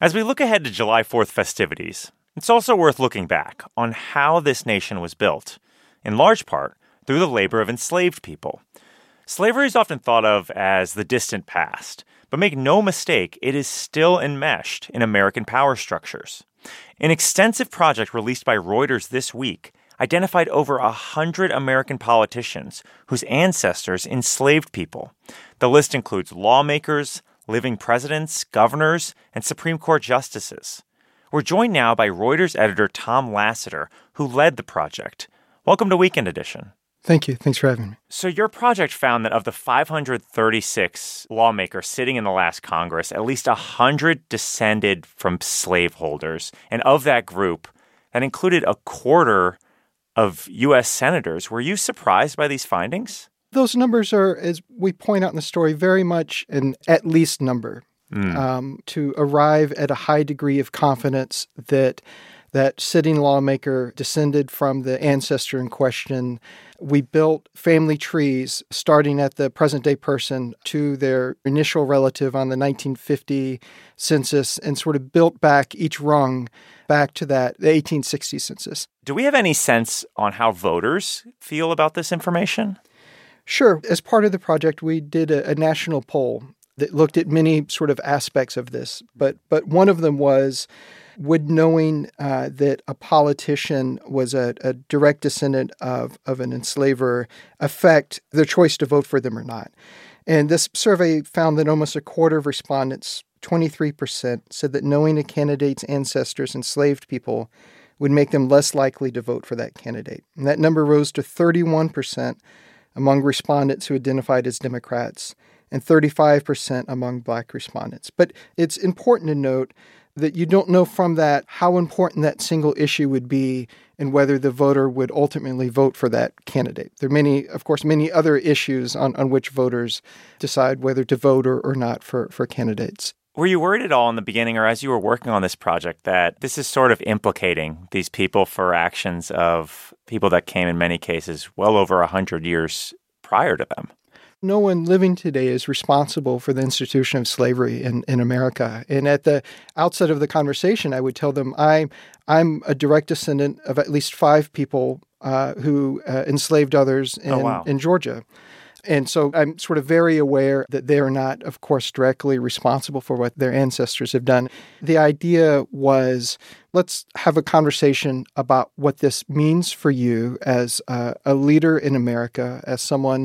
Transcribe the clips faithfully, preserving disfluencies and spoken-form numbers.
As we look ahead to July fourth festivities, it's also worth looking back on how this nation was built, in large part through the labor of enslaved people. Slavery is often thought of as the distant past, but make no mistake, it is still enmeshed in American power structures. An extensive project released by Reuters this week identified over a hundred American politicians whose ancestors enslaved people. The list includes lawmakers, living presidents, governors, and Supreme Court justices. We're joined now by Reuters editor Tom Lasseter, who led the project. Welcome to Weekend Edition. Thank you. Thanks for having me. So your project found that of the five hundred thirty-six lawmakers sitting in the last Congress, at least one hundred descended from slaveholders. And of that group, that included a quarter of U S senators. Were you surprised by these findings? Those numbers are, as we point out in the story, very much an at least number. Mm. Um, to arrive at a high degree of confidence that that sitting lawmaker descended from the ancestor in question. We built family trees starting at the present-day person to their initial relative on the nineteen fifty census and sort of built back each rung back to that, the eighteen sixty census. Do we have any sense on how voters feel about this information? Sure. As part of the project, we did a, a national poll that looked at many sort of aspects of this. But but one of them was, would knowing uh, that a politician was a, a direct descendant of, of an enslaver affect their choice to vote for them or not? And this survey found that almost a quarter of respondents, twenty-three percent, said that knowing a candidate's ancestors enslaved people would make them less likely to vote for that candidate. And that number rose to thirty-one percent among respondents who identified as Democrats and thirty-five percent among Black respondents. But it's important to note that you don't know from that how important that single issue would be and whether the voter would ultimately vote for that candidate. There are many, of course, many other issues on, on which voters decide whether to vote or, or not for, for candidates. Were you worried at all in the beginning or as you were working on this project that this is sort of implicating these people for actions of people that came in many cases well over one hundred years prior to them? No one living today is responsible for the institution of slavery in, in America. And at the outset of the conversation, I would tell them I, I'm a direct descendant of at least five people uh, who uh, enslaved others in, oh, wow. in Georgia. And so I'm sort of very aware that they are not, of course, directly responsible for what their ancestors have done. The idea was, let's have a conversation about what this means for you as uh, a leader in America, as someone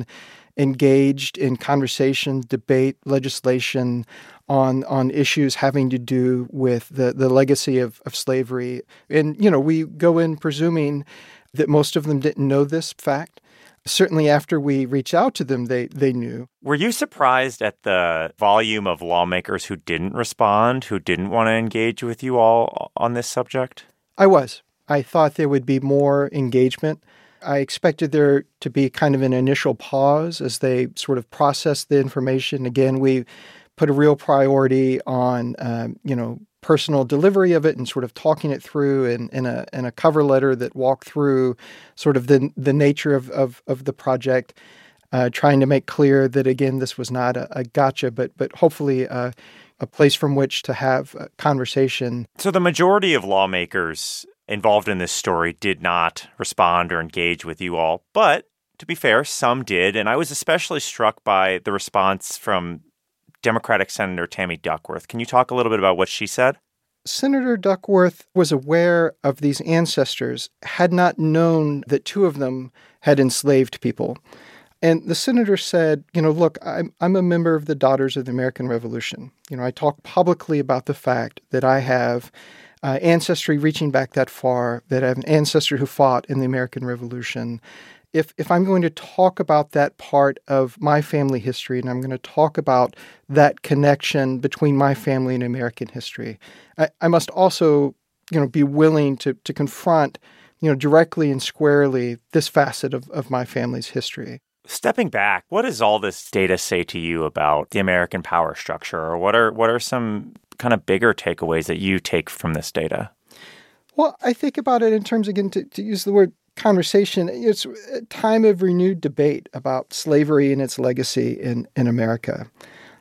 engaged in conversation, debate, legislation on on issues having to do with the, the legacy of, of slavery. And, you know, we go in presuming that most of them didn't know this fact. Certainly after we reached out to them, they they knew. Were you surprised at the volume of lawmakers who didn't respond, who didn't want to engage with you all on this subject? I was. I thought there would be more engagement. I expected there to be kind of an initial pause as they sort of processed the information. Again, we put a real priority on, um, you know, personal delivery of it and sort of talking it through in, in a in a cover letter that walked through sort of the the nature of of, of the project, uh, trying to make clear that, again, this was not a, a gotcha, but but hopefully uh, a place from which to have a conversation. So the majority of lawmakers involved in this story did not respond or engage with you all. But to be fair, some did. And I was especially struck by the response from Democratic Senator Tammy Duckworth. Can you talk a little bit about what she said? Senator Duckworth was aware of these ancestors, had not known that two of them had enslaved people. And the senator said, you know, look, I'm, I'm a member of the Daughters of the American Revolution. You know, I talk publicly about the fact that I have Uh, ancestry reaching back that far, that I have an ancestor who fought in the American Revolution. If if I'm going to talk about that part of my family history and I'm going to talk about that connection between my family and American history, I, I must also, you know, be willing to to confront, you know, directly and squarely this facet of, of my family's history. Stepping back, what does all this data say to you about the American power structure? Or what are what are some kind of bigger takeaways that you take from this data? Well, I think about it in terms, again, to, to use the word conversation, it's a time of renewed debate about slavery and its legacy in, in America.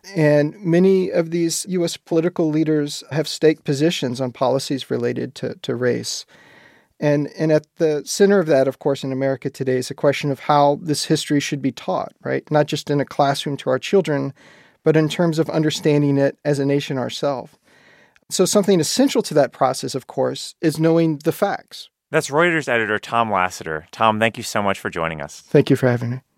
And many of these U S political leaders have staked positions on policies related to, to race. And, and at the center of that, of course, in America today is a question of how this history should be taught, right? Not just in a classroom to our children, but in terms of understanding it as a nation ourselves. So something essential to that process, of course, is knowing the facts. That's Reuters editor Tom Lassiter. Tom, thank you so much for joining us. Thank you for having me.